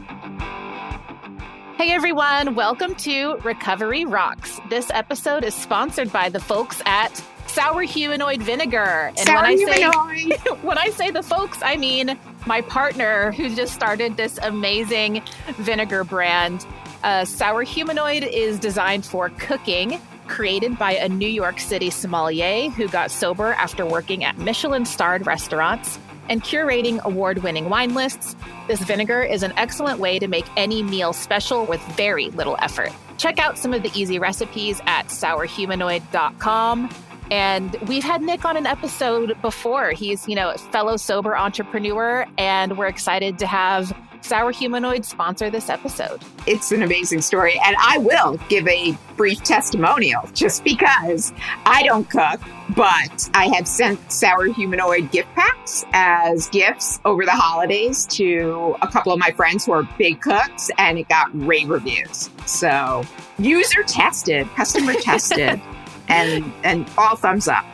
Hey everyone, welcome to Recovery Rocks. This episode is sponsored by the folks at Sour Humanoid Vinegar. And when I say the folks, I mean my partner who just started this amazing vinegar brand. Sour Humanoid is designed for cooking, created by a New York City sommelier who got sober after working at Michelin-starred restaurants and curating award-winning wine lists. This vinegar is an excellent way to make any meal special with very little effort. Check out some of the easy recipes at sourhumanoid.com. And we've had Nick on an episode before. He's, a fellow sober entrepreneur, and we're excited to have Sour Humanoid sponsor this episode. It's an amazing story, and I will give a brief testimonial just because I don't cook, but I have sent Sour Humanoid gift packs as gifts over the holidays to a couple of my friends who are big cooks, and it got rave reviews. So user tested, customer tested, and all thumbs up.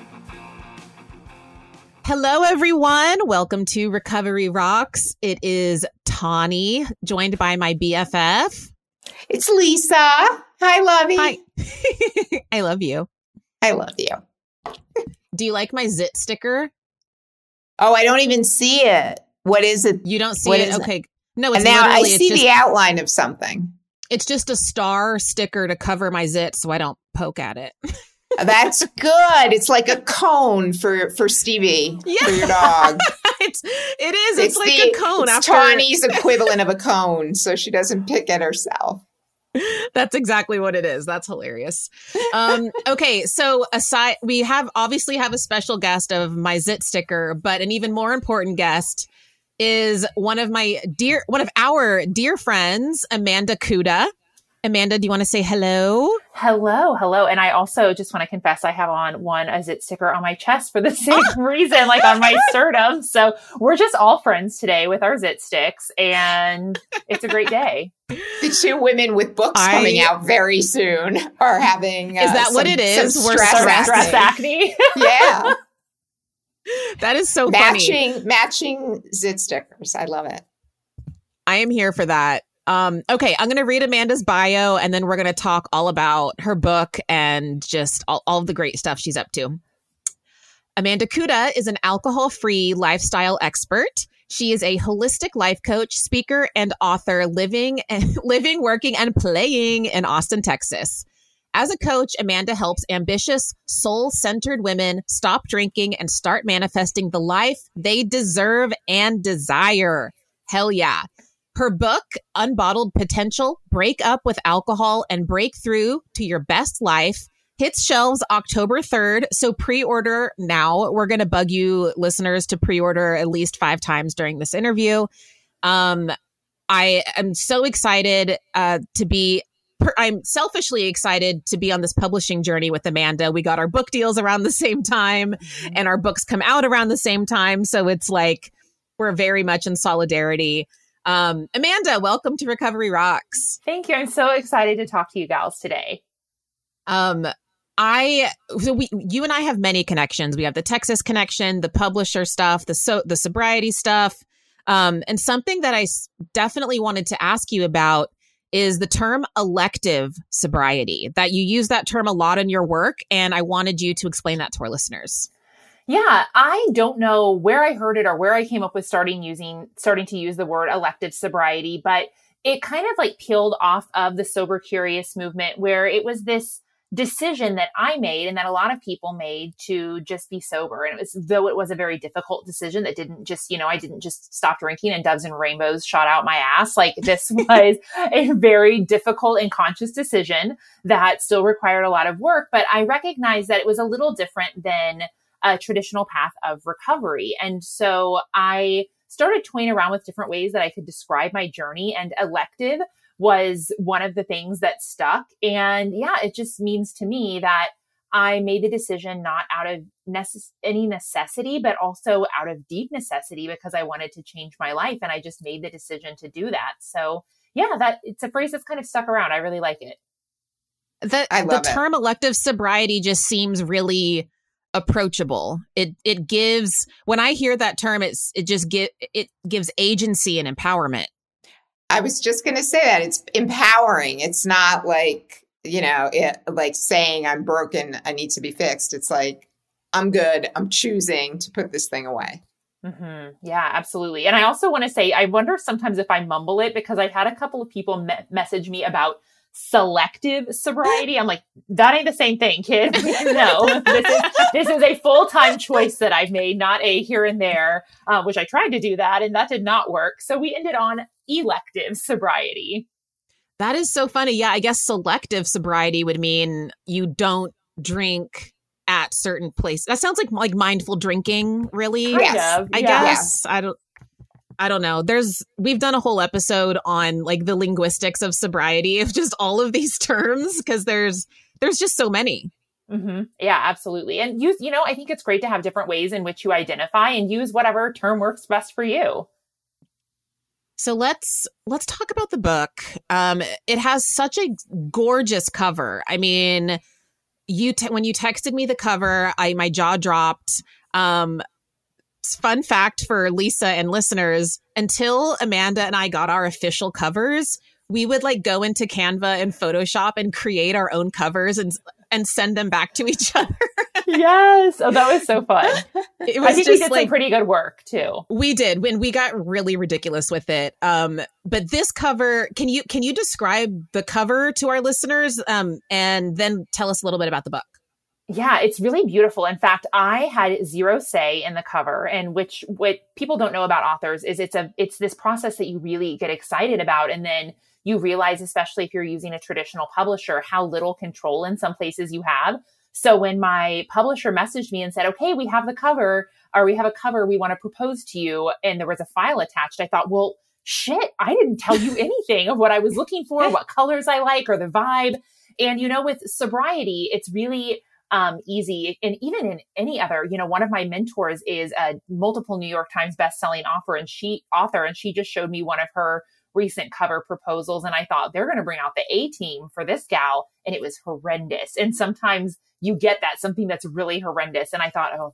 Hello, everyone. Welcome to Recovery Rocks. It is Tawny, joined by my BFF. It's Lisa. Hi, Lovey. Hi. I love you. I love you. Do you like my zit sticker? Oh, I don't even see it. What is it? You don't see it? Okay. No, it's now I see the outline of something. It's just a star sticker to cover my zit so I don't poke at it. That's good. It's like a cone for Stevie, for your dog. It is. It's like a cone. It's Tawny's equivalent of a cone, so she doesn't pick at herself. That's exactly what it is. That's hilarious. Okay, so we obviously have a special guest of my zit sticker, but an even more important guest is one of our dear friends, Amanda Kuda. Amanda, do you want to say hello? Hello. And I also just want to confess I have on a zit sticker on my chest for the same reason, like on my sternum. So we're just all friends today with our zit sticks, and it's a great day. The two women with books coming out very soon are having is that what it is? We're stress acne. Yeah. That is so funny. Matching zit stickers. I love it. I am here for that. Okay, I'm going to read Amanda's bio, and then we're going to talk all about her book and just all of the great stuff she's up to. Amanda Kuda is an alcohol-free lifestyle expert. She is a holistic life coach, speaker, and author living, working, and playing in Austin, Texas. As a coach, Amanda helps ambitious, soul-centered women stop drinking and start manifesting the life they deserve and desire. Hell yeah. Her book, Unbottled Potential, Break Up with Alcohol and Break Through to Your Best Life, hits shelves October 3rd. So pre-order now. We're going to bug you listeners to pre-order at least 5 times during this interview. I am so excited I'm selfishly excited to be on this publishing journey with Amanda. We got our book deals around the same time, and our books come out around the same time. So it's like we're very much in solidarity. Amanda, welcome to Recovery Rocks. Thank you. I'm so excited to talk to you gals today. You and I have many connections. We have the Texas connection, the publisher stuff, the sobriety stuff. And something that I definitely wanted to ask you about is the term elective sobriety, that you use that term a lot in your work. And I wanted you to explain that to our listeners. Yeah, I don't know where I heard it or where I came up with starting to use the word elective sobriety, but it kind of like peeled off of the sober curious movement, where it was this decision that I made and that a lot of people made to just be sober. And it was a very difficult decision that didn't just, I didn't just stop drinking and doves and rainbows shot out my ass. Like, this was a very difficult and conscious decision that still required a lot of work. But I recognized that it was a little different than a traditional path of recovery. And so I started toying around with different ways that I could describe my journey, and elective was one of the things that stuck. And yeah, it just means to me that I made the decision not out of any necessity, but also out of deep necessity, because I wanted to change my life. And I just made the decision to do that. So yeah, it's a phrase that's kind of stuck around. I really like it. The term elective sobriety just seems really approachable. It gives, when I hear that term, it gives agency and empowerment. I was just going to say that it's empowering. It's not like, like saying I'm broken, I need to be fixed. It's like, I'm good. I'm choosing to put this thing away. Mm-hmm. Yeah, absolutely. And I also want to say, I wonder sometimes if I mumble it, because I've had a couple of people message me about selective sobriety. I'm like, that ain't the same thing, kid. No, this is a full-time choice that I've made, not a here and there, which I tried to do that and that did not work. So we ended on elective sobriety. That is so funny. Yeah, I guess selective sobriety would mean you don't drink at certain places. That sounds like mindful drinking, really. Yes. I guess. I don't know. We've done a whole episode on like the linguistics of sobriety, of just all of these terms, because there's just so many. Mm-hmm. Yeah, absolutely. And I think it's great to have different ways in which you identify and use whatever term works best for you. So let's talk about the book. It has such a gorgeous cover. I mean, when you texted me the cover, my jaw dropped. Fun fact for Lisa and listeners, until Amanda and I got our official covers, we would like go into Canva and Photoshop and create our own covers and send them back to each other. Yes. Oh, that was so fun. I think we did some pretty good work too. We did when we got really ridiculous with it. But this cover, can you describe the cover to our listeners, and then tell us a little bit about the book? Yeah, it's really beautiful. In fact, I had zero say in the cover, and what people don't know about authors is it's this process that you really get excited about. And then you realize, especially if you're using a traditional publisher, how little control in some places you have. So when my publisher messaged me and said, okay, we have a cover we want to propose to you, and there was a file attached, I thought, well, shit, I didn't tell you anything of what I was looking for, what colors I like, or the vibe. And, with sobriety, it's really easy. And even in any other, one of my mentors is a multiple New York Times bestselling author, and she just showed me one of her recent cover proposals. And I thought, they're going to bring out the A team for this gal. And it was horrendous. And sometimes you get something that's really horrendous. And I thought, oh,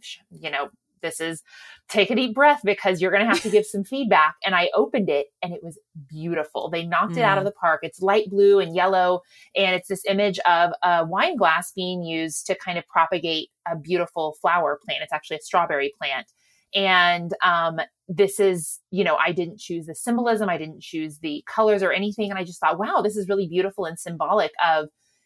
this is, take a deep breath, because you're going to have to give some feedback. And I opened it and it was beautiful. They knocked it out of the park. It's light blue and yellow. And it's this image of a wine glass being used to kind of propagate a beautiful flower plant. It's actually a strawberry plant. And this is, I didn't choose the symbolism. I didn't choose the colors or anything. And I just thought, wow, this is really beautiful and symbolic of,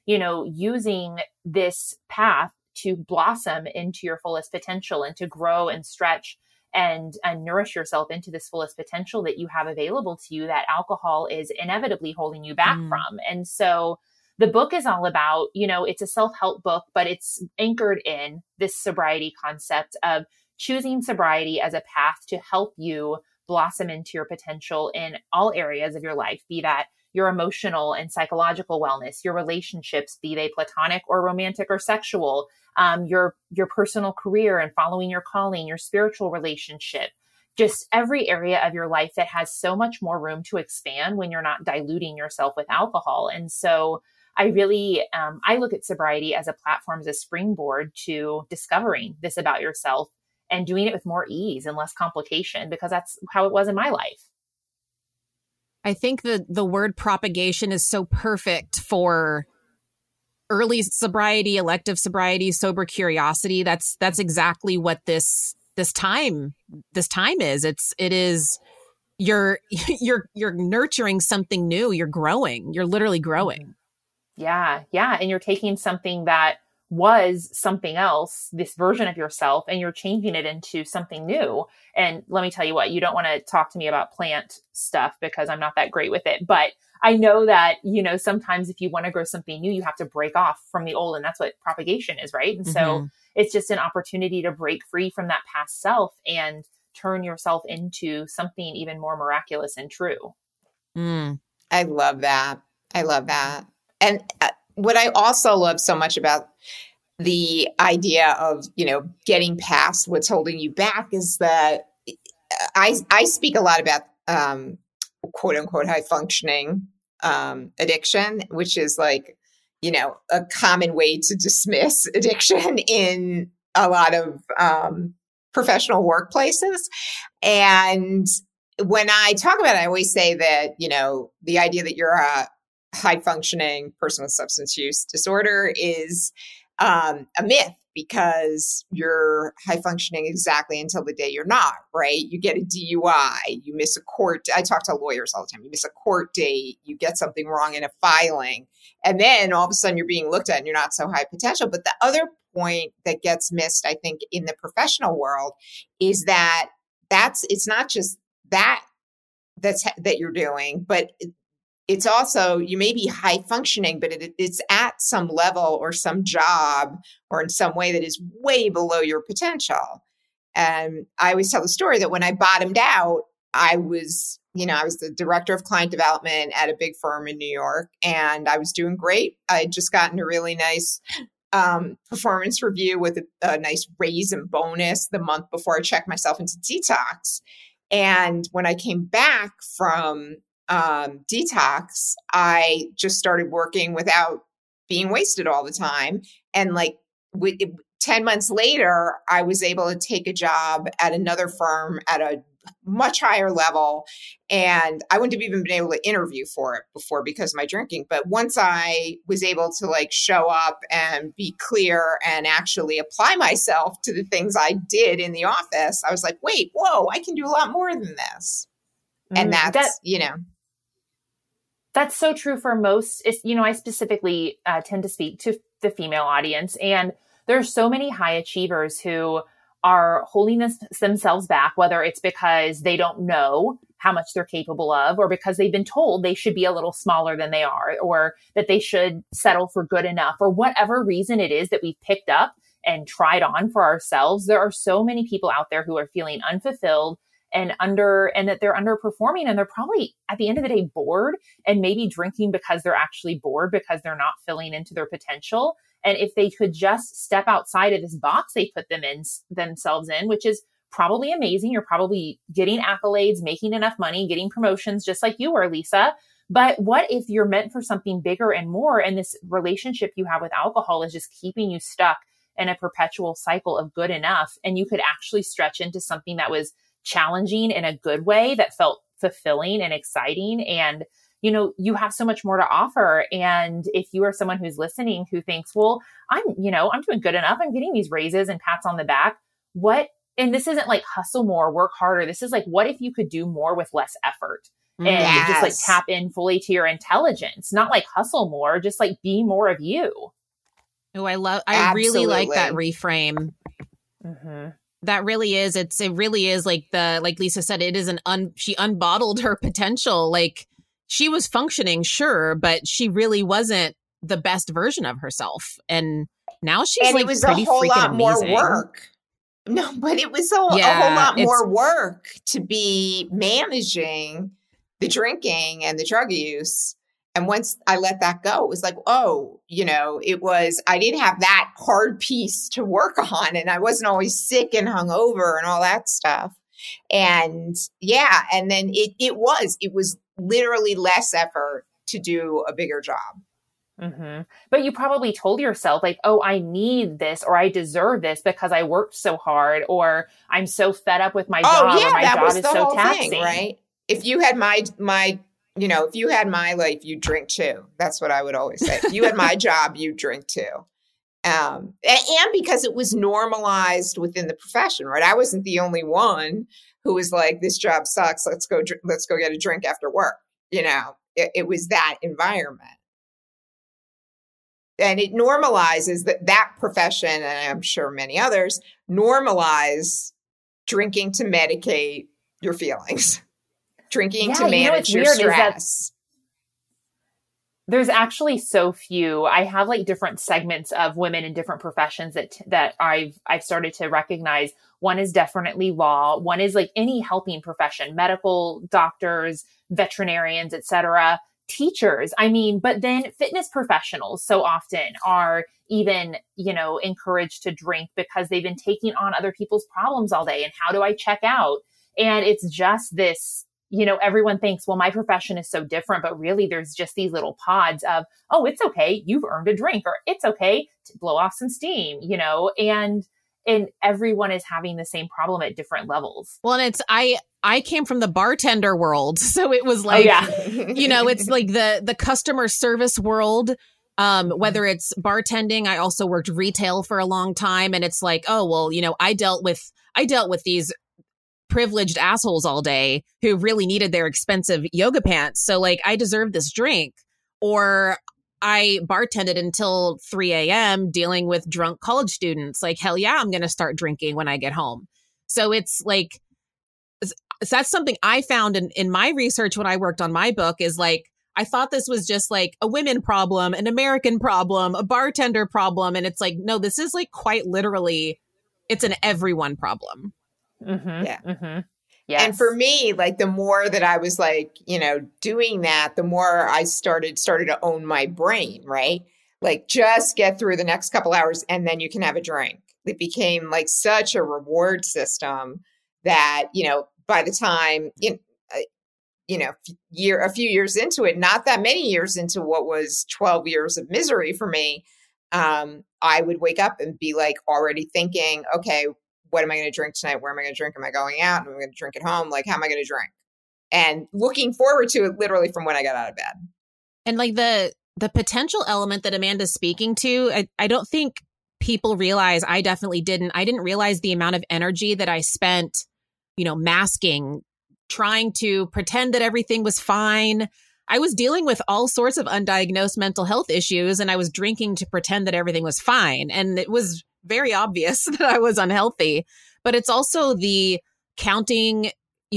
using this path to blossom into your fullest potential and to grow and stretch and nourish yourself into this fullest potential that you have available to you, that alcohol is inevitably holding you back from. And so the book is all about, it's a self-help book, but it's anchored in this sobriety concept of choosing sobriety as a path to help you blossom into your potential in all areas of your life, be that your emotional and psychological wellness, your relationships, be they platonic or romantic or sexual, your personal career and following your calling, your spiritual relationship, just every area of your life that has so much more room to expand when you're not diluting yourself with alcohol. And so I really, I look at sobriety as a platform, as a springboard to discovering this about yourself and doing it with more ease and less complication, because that's how it was in my life. I think the word propagation is so perfect for early sobriety, elective sobriety, sober curiosity. That's exactly what this time is. It is you're nurturing something new. You're growing. You're literally growing. Yeah. Yeah. And you're taking something that was something else, this version of yourself, and you're changing it into something new. And let me tell you what, you don't want to talk to me about plant stuff because I'm not that great with it. But I know that, sometimes if you want to grow something new, you have to break off from the old. And that's what propagation is, right? And so it's just an opportunity to break free from that past self and turn yourself into something even more miraculous and true. I love that. And what I also love so much about the idea of, getting past what's holding you back is that I speak a lot about quote unquote high functioning addiction, which is like, a common way to dismiss addiction in a lot of professional workplaces. And when I talk about it, I always say that, you know, the idea that you're a high functioning person with substance use disorder is a myth, because you're high functioning exactly until the day you're not, right? You get a DUI, you miss a court. I talk to lawyers all the time. You miss a court date, you get something wrong in a filing, and then all of a sudden you're being looked at and you're not so high potential. But the other point that gets missed, I think, in the professional world is that it's not just that you're doing, but it's also, you may be high functioning, but it's at some level or some job or in some way that is way below your potential. And I always tell the story that when I bottomed out, I was the director of client development at a big firm in New York, and I was doing great. I had just gotten a really nice performance review with a nice raise and bonus the month before I checked myself into detox. And when I came back from detox, I just started working without being wasted all the time. And like 10 months later, I was able to take a job at another firm at a much higher level. And I wouldn't have even been able to interview for it before because of my drinking. But once I was able to like show up and be clear and actually apply myself to the things I did in the office, I was like, wait, whoa, I can do a lot more than this. And that's so true for most. I specifically tend to speak to the female audience, and there's so many high achievers who are holding themselves back, whether it's because they don't know how much they're capable of, or because they've been told they should be a little smaller than they are, or that they should settle for good enough, or whatever reason it is that we've picked up and tried on for ourselves. There are so many people out there who are feeling unfulfilled and that they're underperforming, and they're probably at the end of the day bored, and maybe drinking because they're actually bored because they're not filling into their potential. And if they could just step outside of this box they put themselves in, which is probably amazing. You're probably getting accolades, making enough money, getting promotions, just like you were, Lisa. But what if you're meant for something bigger and more, and this relationship you have with alcohol is just keeping you stuck in a perpetual cycle of good enough, and you could actually stretch into something that was challenging in a good way, that felt fulfilling and exciting, and you have so much more to offer. And if you are someone who's listening who thinks, well, I'm doing good enough, I'm getting these raises and pats on the back, and this isn't like hustle more, work harder. This is like, what if you could do more with less effort and just like tap in fully to your intelligence, not like hustle more, just like be more of you. Oh, I really like that reframe. Mm-hmm. That really is. It really is like Lisa said, it is she unbottled her potential. Like, she was functioning, sure, but she really wasn't the best version of herself. And now she's like, it was pretty a whole lot amazing. more work. No, but it was a whole lot more work to be managing the drinking and the drug use. And once I let that go, it was like, I didn't have that hard piece to work on, and I wasn't always sick and hungover and all that stuff. And and then it was literally less effort to do a bigger job. Mm-hmm. But you probably told yourself like, oh, I need this, or I deserve this because I worked so hard, or I'm so fed up with my job, or my job is so taxing. Thing, right? If you had my if you had my life, you drink too. That's what I would always say. If you had my job, you drink too. And because it was normalized within the profession, right? I wasn't the only one who was like, this job sucks. Let's go get a drink after work. It was that environment. And it normalizes that profession, and I'm sure many others, normalize drinking to medicate your feelings, drinking to manage your stress. There's actually so few. I have like different segments of women in different professions that I've started to recognize. One is definitely law. One is like any helping profession, medical, doctors, veterinarians, etc., teachers. But then fitness professionals so often are even, encouraged to drink because they've been taking on other people's problems all day. And how do I check out? And it's just this, everyone thinks, well, my profession is so different, but really there's just these little pods of, oh, it's okay, you've earned a drink, or it's okay to blow off some steam, and everyone is having the same problem at different levels. Well, and I I came from the bartender world. So it was like, it's like the customer service world. Whether it's bartending, I also worked retail for a long time. And it's like, oh, well, I dealt with these privileged assholes all day who really needed their expensive yoga pants. So like, I deserve this drink. Or I bartended until 3 a.m. dealing with drunk college students. Like, hell yeah, I'm going to start drinking when I get home. So it's like, that's something I found in my research when I worked on my book is like, I thought this was just like a women problem, an American problem, a bartender problem. And it's like, no, this is like quite literally, it's an everyone problem. Mm-hmm. Yeah. Mm-hmm. Yes. And for me, like the more that I was like, doing that, the more I started to own my brain, right? Like just get through the next couple hours and then you can have a drink. It became like such a reward system that, by the time, a few years into it, not that many years into what was 12 years of misery for me, I would wake up and be like already thinking, okay, what am I going to drink tonight? Where am I going to drink? Am I going out? Am I going to drink at home? Like, how am I going to drink? And looking forward to it literally from when I got out of bed. And like the potential element that Amanda's speaking to, I don't think people realize, I definitely didn't. I didn't realize the amount of energy that I spent, masking, trying to pretend that everything was fine. I was dealing with all sorts of undiagnosed mental health issues, and I was drinking to pretend that everything was fine. And it was very obvious that I was unhealthy. But it's also the counting,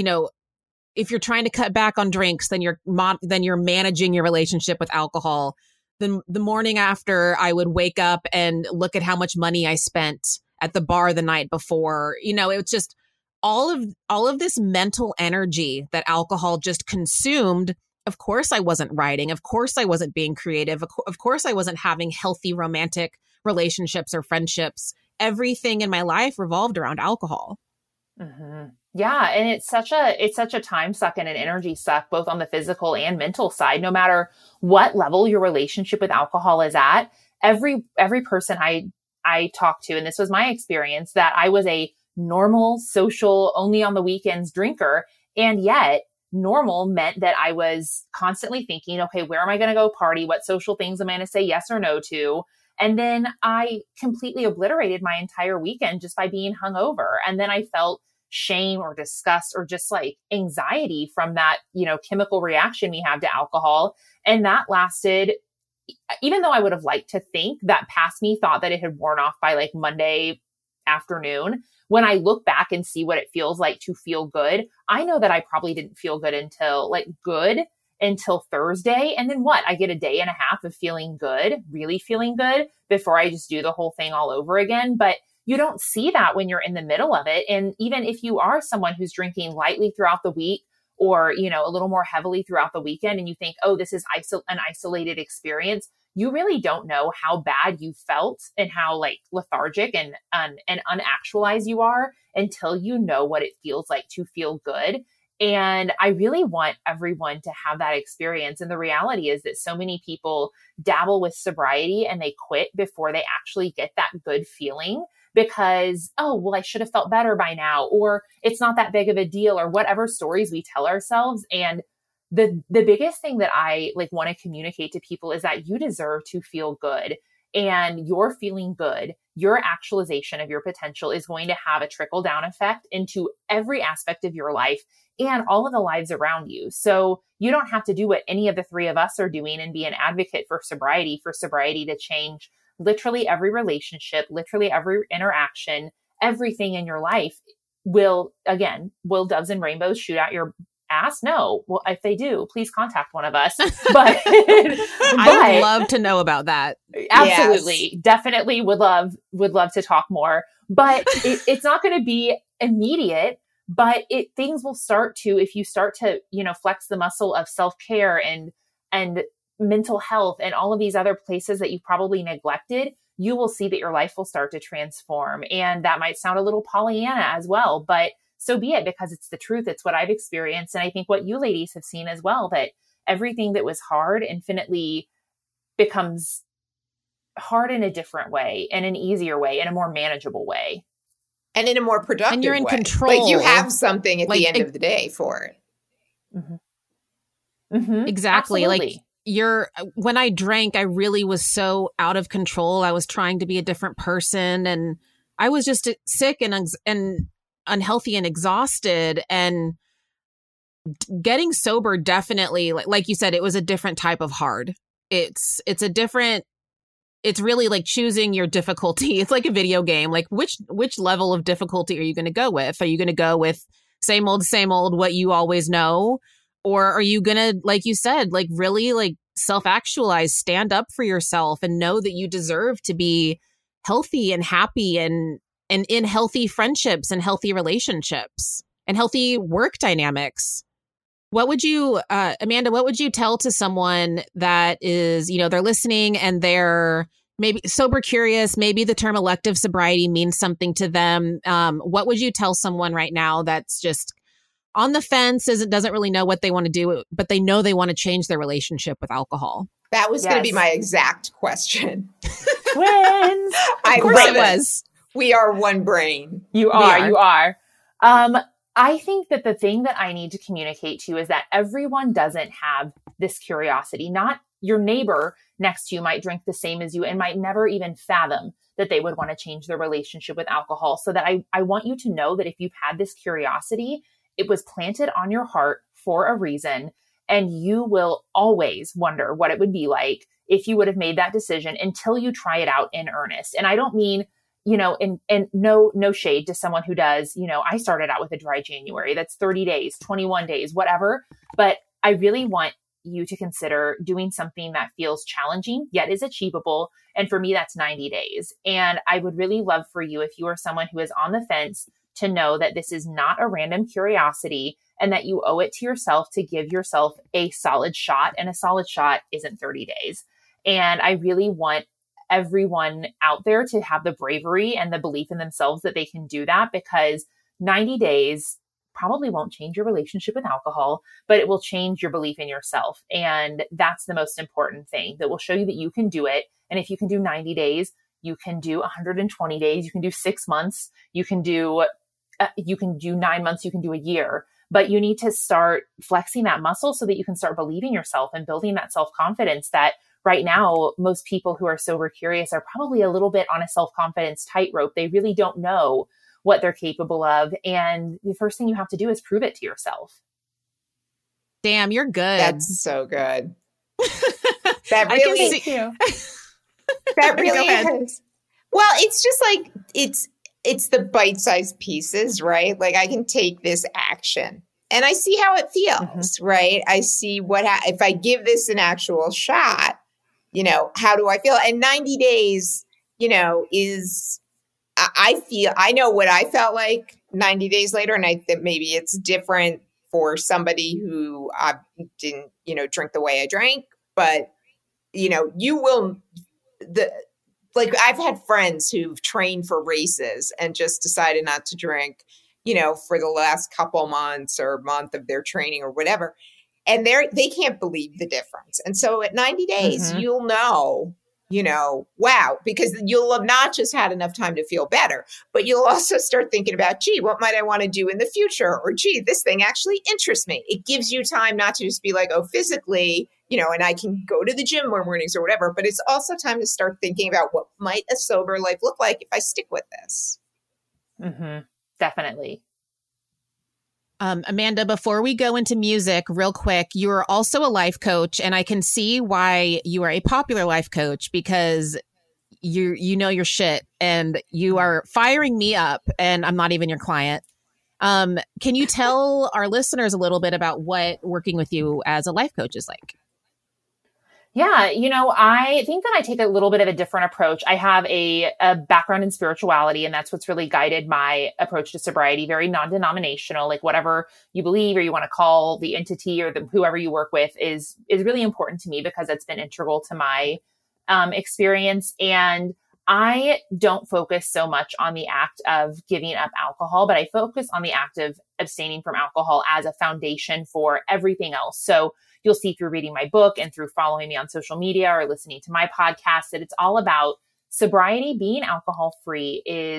if you're trying to cut back on drinks, then you're managing your relationship with alcohol. The morning after, I would wake up and look at how much money I spent at the bar the night before. It was just all of this mental energy that alcohol just consumed. Of course, I wasn't writing. Of course, I wasn't being creative. Of course, I wasn't having healthy romantic relationships or friendships. Everything in my life revolved around alcohol. Mm-hmm. Yeah. And it's such a time suck and an energy suck, both on the physical and mental side. No matter what level your relationship with alcohol is at, every person I talked to, and this was my experience, that I was a normal, social, only on the weekends drinker. And yet normal meant that I was constantly thinking, okay, where am I going to go party? What social things am I going to say yes or no to? And then I completely obliterated my entire weekend just by being hungover. And then I felt shame or disgust or just like anxiety from that, chemical reaction we have to alcohol. And that lasted, even though I would have liked to think that past me thought that it had worn off by like Monday afternoon. When I look back and see what it feels like to feel good, I know that I probably didn't feel good until Thursday. And then what? I get a day and a half of feeling good, really feeling good, before I just do the whole thing all over again. But you don't see that when you're in the middle of it. And even if you are someone who's drinking lightly throughout the week or, a little more heavily throughout the weekend, and you think, oh, this is an isolated experience, you really don't know how bad you felt and how like lethargic and unactualized you are until you know what it feels like to feel good. And I really want everyone to have that experience. And the reality is that so many people dabble with sobriety and they quit before they actually get that good feeling because, oh, well, I should have felt better by now, or it's not that big of a deal, or whatever stories we tell ourselves. And the biggest thing that I want to communicate to people is that you deserve to feel good, and your feeling good, your actualization of your potential is going to have a trickle down effect into every aspect of your life and all of the lives around you. So you don't have to do what any of the three of us are doing and be an advocate for sobriety to change literally every relationship, literally every interaction, everything in your life. Will doves and rainbows shoot out your ass? No. Well, if they do, please contact one of us. But I would love to know about that. Absolutely. Yes. Definitely would love to talk more. But it's not going to be immediate, but things will start to, if you start to, flex the muscle of self-care and mental health and all of these other places that you probably neglected, you will see that your life will start to transform. And that might sound a little Pollyanna as well, but so be it, because it's the truth. It's what I've experienced. And I think what you ladies have seen as well, that everything that was hard infinitely becomes hard in a different way, in an easier way, in a more manageable way. And in a more productive and you're in way. control. Like you have something at Like, the end of the day for it. Mm-hmm. Mm-hmm. Exactly. Absolutely. Like when I drank, I really was so out of control. I was trying to be a different person, and I was just sick and unhealthy and exhausted. And getting sober, definitely, like you said, it was a different type of hard. It's really like choosing your difficulty. It's like a video game. Like which level of difficulty are you going to go with? Are you going to go with same old, what you always know? Or are you going to, like you said, like really like self-actualize, stand up for yourself and know that you deserve to be healthy and happy and in healthy friendships and healthy relationships and healthy work dynamics? What would you, Amanda, what would you tell to someone that is, they're listening and they're maybe sober curious, maybe the term elective sobriety means something to them. What would you tell someone right now that's just on the fence, doesn't really know what they want to do, but they know they want to change their relationship with alcohol? That was going to be my exact question. Twins. Of course it was. We are one brain. You are. I think that the thing that I need to communicate to you is that everyone doesn't have this curiosity. Not your neighbor next to you might drink the same as you and might never even fathom that they would want to change their relationship with alcohol. So that I want you to know that if you've had this curiosity, it was planted on your heart for a reason. And you will always wonder what it would be like if you would have made that decision until you try it out in earnest. And I don't mean, and no shade to someone who does, I started out with a dry January. That's 30 days, 21 days, whatever. But I really want you to consider doing something that feels challenging, yet is achievable. And for me, that's 90 days. And I would really love for you, if you are someone who is on the fence, to know that this is not a random curiosity and that you owe it to yourself to give yourself a solid shot. And a solid shot isn't 30 days. And I really want everyone out there to have the bravery and the belief in themselves that they can do that, because 90 days probably won't change your relationship with alcohol, but it will change your belief in yourself. And that's the most important thing, that will show you that you can do it. And if you can do 90 days, you can do 120 days, you can do 6 months, you can do 9 months, you can do a year, but you need to start flexing that muscle so that you can start believing yourself and building that self-confidence that right now, most people who are sober curious are probably a little bit on a self-confidence tightrope. They really don't know what they're capable of. And the first thing you have to do is prove it to yourself. Damn, you're good. That's so good. That really, that really is. Well, it's just like, it's the bite-sized pieces, right? Like I can take this action and I see how it feels, right? I see if I give this an actual shot, how do I feel? And 90 days, I know what I felt like 90 days later. And I think maybe it's different for somebody who didn't, drink the way I drank, but I've had friends who've trained for races and just decided not to drink, for the last couple months or month of their training or whatever. And they can't believe the difference. And so at 90 days, you'll know, wow, because you'll have not just had enough time to feel better, but you'll also start thinking about, gee, what might I want to do in the future? Or gee, this thing actually interests me. It gives you time not to just be like, oh, physically, and I can go to the gym more mornings or whatever, but it's also time to start thinking about what might a sober life look like if I stick with this. Definitely. Amanda, before we go into music, real quick, you are also a life coach, and I can see why you are a popular life coach, because you know your shit and you are firing me up, and I'm not even your client. Can you tell our listeners a little bit about what working with you as a life coach is like? Yeah, I think that I take a little bit of a different approach. I have a background in spirituality, and that's what's really guided my approach to sobriety, very non-denominational, like whatever you believe or you want to call the entity or whoever you work with is really important to me, because it's been integral to my experience. And I don't focus so much on the act of giving up alcohol, but I focus on the act of abstaining from alcohol as a foundation for everything else. So you'll see through reading my book and through following me on social media or listening to my podcast that it's all about sobriety. Being alcohol free is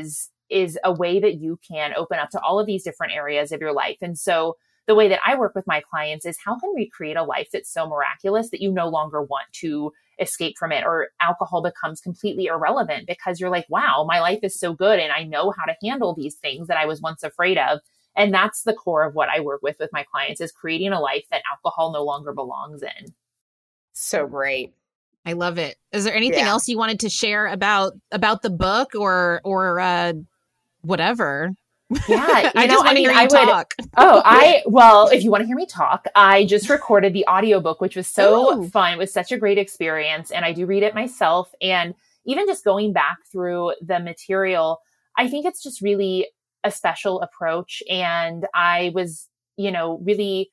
is a way that you can open up to all of these different areas of your life. And so the way that I work with my clients is, how can we create a life that's so miraculous that you no longer want to escape from it, or alcohol becomes completely irrelevant because you're like, wow, my life is so good and I know how to handle these things that I was once afraid of. And that's the core of what I work with my clients, is creating a life that alcohol no longer belongs in. So great. I love it. Is there anything else you wanted to share about the book or whatever? Yeah, I just want to hear you talk. Well, if you want to hear me talk, I just recorded the audiobook, which was so fun. It was such a great experience. And I do read it myself. And even just going back through the material, I think it's just really a special approach. And I was, really,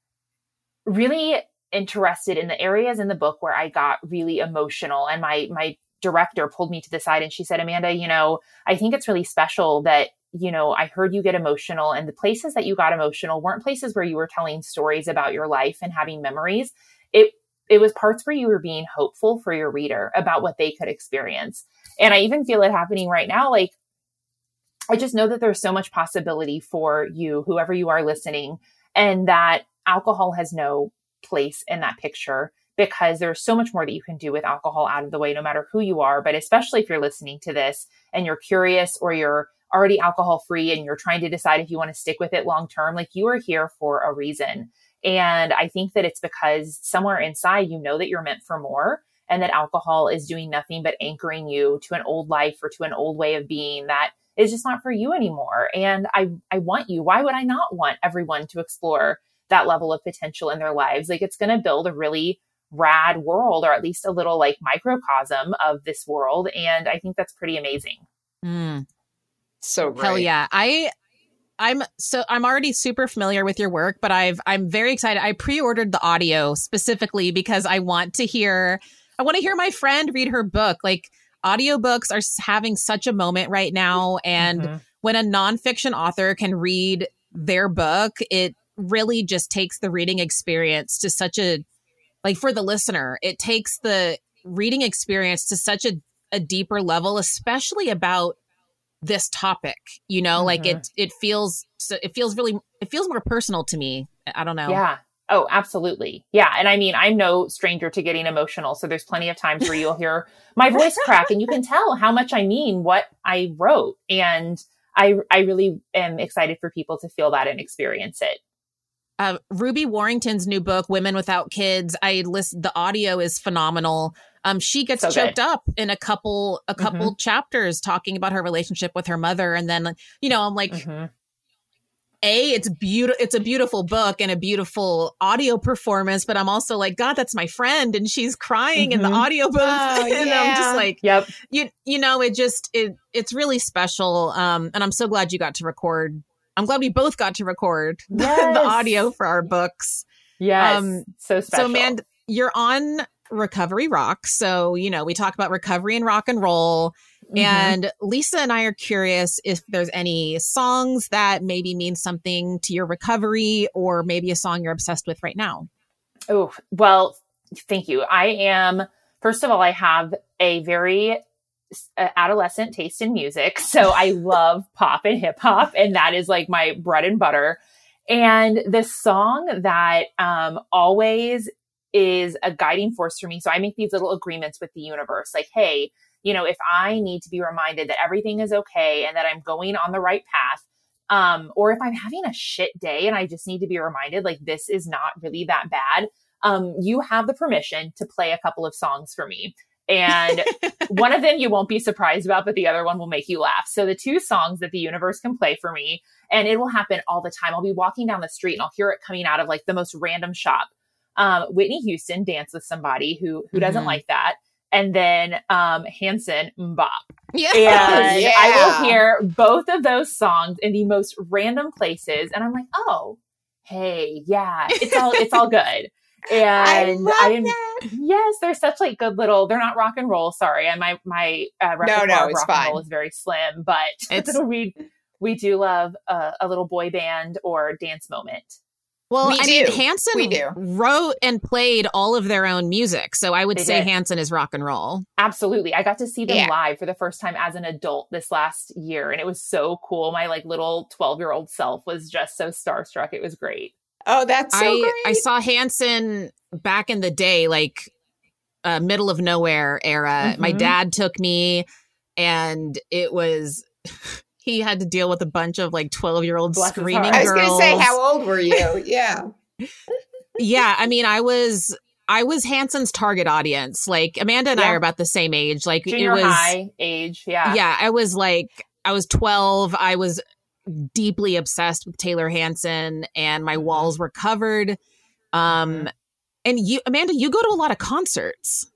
really interested in the areas in the book where I got really emotional. And my director pulled me to the side and she said, Amanda, I think it's really special that, I heard you get emotional, and the places that you got emotional weren't places where you were telling stories about your life and having memories. It was parts where you were being hopeful for your reader about what they could experience. And I even feel it happening right now. Like, I just know that there's so much possibility for you, whoever you are listening, and that alcohol has no place in that picture, because there's so much more that you can do with alcohol out of the way, no matter who you are. But especially if you're listening to this and you're curious, or you're already alcohol free and you're trying to decide if you want to stick with it long term, like, you are here for a reason. And I think that it's because somewhere inside, that you're meant for more, and that alcohol is doing nothing but anchoring you to an old life or to an old way of being that is just not for you anymore. And I want you. Why would I not want everyone to explore that level of potential in their lives? Like, it's going to build a really rad world, or at least a little like microcosm of this world. And I think that's pretty amazing. So great. Hell yeah. I'm already super familiar with your work, but I'm very excited. I pre-ordered the audio specifically because I want to hear my friend read her book. Like, audiobooks are having such a moment right now. And when a nonfiction author can read their book, it really just takes the reading experience to such a, like, for the listener, it takes the reading experience to such a deeper level, especially about this topic, like it feels more personal to me. I don't know. Yeah. Oh, absolutely. Yeah. And I mean, I'm no stranger to getting emotional. So there's plenty of times where you'll hear my voice crack and you can tell how much I mean what I wrote. And I really am excited for people to feel that and experience it. Ruby Warrington's new book, Women Without Kids, the audio is phenomenal. She gets so choked up in a couple chapters talking about her relationship with her mother. And then, I'm like, it's a beautiful book and a beautiful audio performance, but I'm also like, God, that's my friend. And she's crying in the audio booth. And I'm just like, yep. It's really special. And I'm so glad you got to record. I'm glad we both got to record the audio for our books. Yes. So special. So, man, you're on Recovery Rocks. So, we talk about recovery and rock and roll. And Lisa and I are curious if there's any songs that maybe mean something to your recovery, or maybe a song you're obsessed with right now. Oh, well, thank you. First of all, I have a very adolescent taste in music. So I love pop and hip hop, and that is like my bread and butter. And the song that always is a guiding force for me. So I make these little agreements with the universe, like, hey, if I need to be reminded that everything is okay and that I'm going on the right path, or if I'm having a shit day and I just need to be reminded, like, this is not really that bad, you have the permission to play a couple of songs for me. And one of them you won't be surprised about, but the other one will make you laugh. So the two songs that the universe can play for me, and it will happen all the time. I'll be walking down the street and I'll hear it coming out of like the most random shop. Whitney Houston, Dance with Somebody, who doesn't like that. And then Hanson, Mbop. Yeah. And I will hear both of those songs in the most random places. And I'm like, oh, hey, yeah, it's all good. And I love that. Yes, they're such like good little, they're not rock and roll. Sorry. And my repertoire of rock and roll is very slim, but we do love a little boy band or dance moment. Well, We I mean, do. Hanson We do. wrote and played all of their own music. So I would They say did. Hanson is rock and roll. Absolutely. I got to see them Yeah. live for the first time as an adult this last year. And it was so cool. My like little 12-year-old self was just so starstruck. It was great. Oh, that's so great. I saw Hanson back in the day, like middle of nowhere era. My Mhm. dad took me, and it was he had to deal with a bunch of like 12-year-old Bless his screaming heart. I was girls. going to say, how old were you? Yeah. Yeah, I mean, I was Hanson's target audience. Like Amanda and I Yeah. are about the same age. Like Junior it was high age. Yeah. Yeah, I was 12. I was deeply obsessed with Taylor Hanson, and my walls were covered. And you, Amanda, you go to a lot of concerts.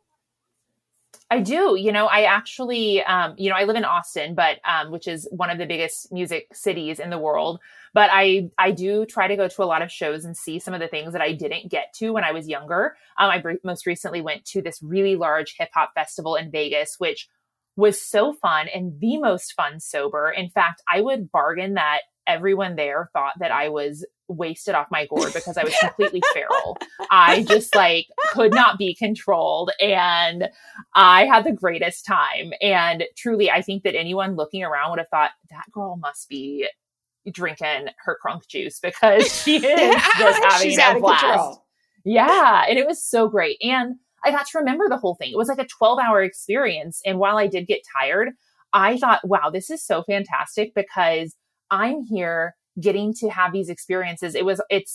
I do. I actually, I live in Austin, but which is one of the biggest music cities in the world. But I do try to go to a lot of shows and see some of the things that I didn't get to when I was younger. Most recently went to this really large hip hop festival in Vegas, which was so fun and the most fun sober. In fact, I would bargain that everyone there thought that I was wasted off my gourd because I was completely feral. I just like could not be controlled, and I had the greatest time. And truly, I think that anyone looking around would have thought that girl must be drinking her crunk juice because she is just having She's a out of blast. control. Yeah. And it was so great. And I got to remember the whole thing. It was like a 12-hour experience. And while I did get tired, I thought, wow, this is so fantastic because I'm here getting to have these experiences. It's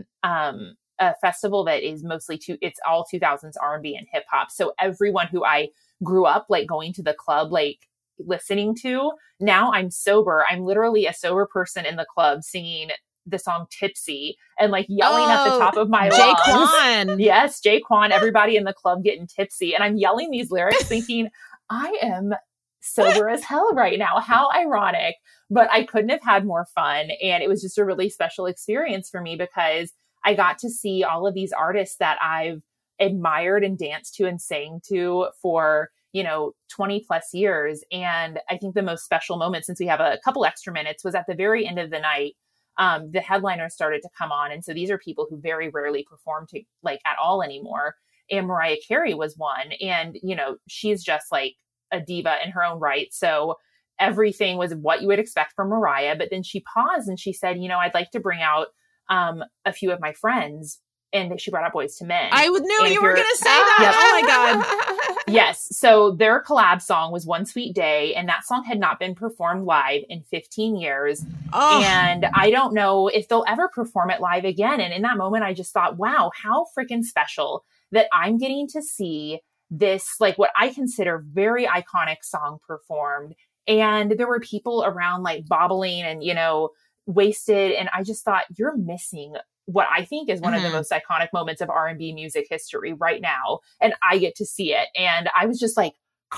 a festival that is mostly it's all 2000s R&B and hip hop. So everyone who I grew up like going to the club, like listening to, now I'm sober. I'm literally a sober person in the club singing the song Tipsy and like yelling at the top of my lungs. Jaquan. Yes, Jaquan, everybody in the club getting tipsy. And I'm yelling these lyrics thinking, I am sober as hell right now. How ironic. But I couldn't have had more fun. And it was just a really special experience for me because I got to see all of these artists that I've admired and danced to and sang to for, 20 plus years. And I think the most special moment, since we have a couple extra minutes, was at the very end of the night. The headliners started to come on. And so these are people who very rarely perform to like at all anymore. And Mariah Carey was one. And, she's just like a diva in her own right. So everything was what you would expect from Mariah. But then she paused and she said, I'd like to bring out a few of my friends. And she brought out Boyz II Men. I knew And you if were you're- going to say that. Yep. Oh my God. Yes. So their collab song was One Sweet Day. And that song had not been performed live in 15 years. Oh, And I don't know if they'll ever perform it live again. And in that moment, I just thought, wow, how freaking special that I'm getting to see this, like what I consider very iconic song performed. And there were people around like bobbling and, wasted. And I just thought, you're missing what I think is one of the most iconic moments of R&B music history right now. And I get to see it. And I was just like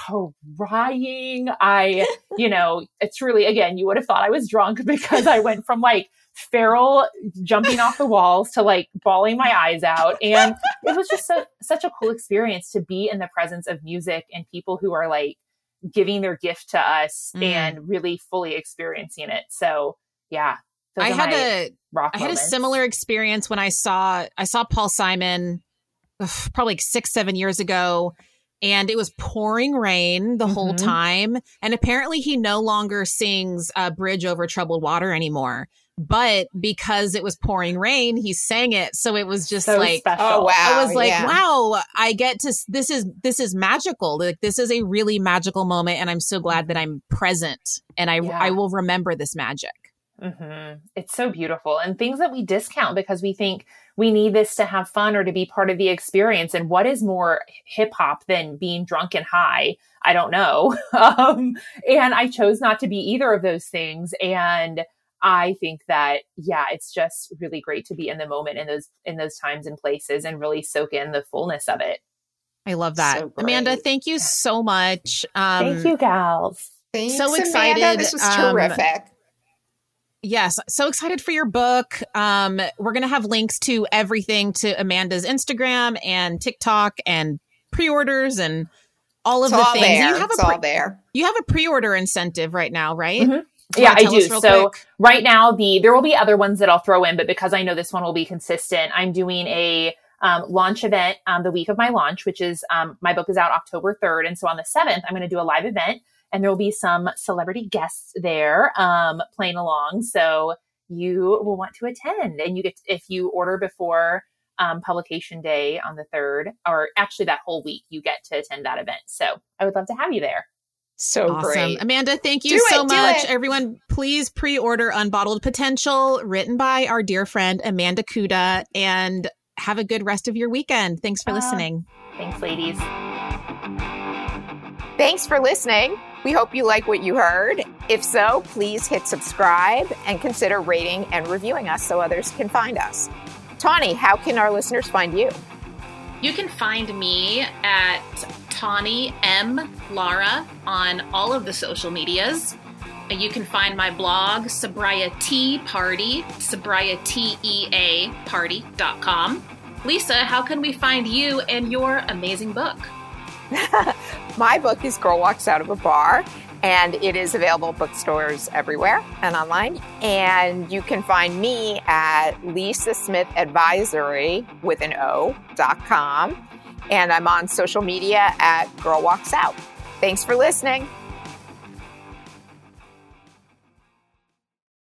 crying. It's really, again, you would have thought I was drunk because I went from like feral jumping off the walls to like bawling my eyes out. And it was just such a cool experience to be in the presence of music and people who are like giving their gift to us and really fully experiencing it. So yeah. I had a moments. similar experience when I saw Paul Simon probably like 6-7 years ago, and it was pouring rain the whole time. And apparently he no longer sings Bridge Over Troubled Water anymore. But because it was pouring rain, he sang it. So it was just so like, special. Oh, wow. I was like, yeah. wow, I get to, this is magical. Like, this is a really magical moment. And I'm so glad that I'm present, and I will remember this magic. It's so beautiful, and things that we discount because we think we need this to have fun or to be part of the experience. And what is more hip hop than being drunk and high? I don't know. And I chose not to be either of those things. And I think that, it's just really great to be in the moment in those times and places and really soak in the fullness of it. I love that. So great. Amanda, thank you so much. Thank you, gals. Thanks, So Amanda. excited. This was terrific. Yes, so excited for your book. We're going to have links to everything, to Amanda's Instagram and TikTok and pre-orders and all of It's the all things. there. You have It's a all there. You have a pre-order incentive right now, right? Yeah, I do. So right now, there will be other ones that I'll throw in, but because I know this one will be consistent, I'm doing a launch event the week of my launch, which is my book is out October 3rd. And so on the 7th, I'm going to do a live event, and there will be some celebrity guests there playing along. So you will want to attend, and you get if you order before publication day on the 3rd, or actually that whole week, you get to attend that event. So I would love to have you there. So awesome. Great. Amanda, thank you so much. Everyone, please pre-order Unbottled Potential, written by our dear friend Amanda Kuda, and have a good rest of your weekend. Thanks for listening. Thanks, ladies. Thanks for listening. We hope you like what you heard. If so, please hit subscribe and consider rating and reviewing us so others can find us. Tawny, how can our listeners find you? You can find me at Tawny M. Lara on all of the social medias. You can find my blog, Sobriety Party, sobrietyparty.com. Lisa, how can we find you and your amazing book? My book is Girl Walks Out of a Bar, and it is available at bookstores everywhere and online. And you can find me at lisasmithadvisory.com. And I'm on social media at Girl Walks Out. Thanks for listening.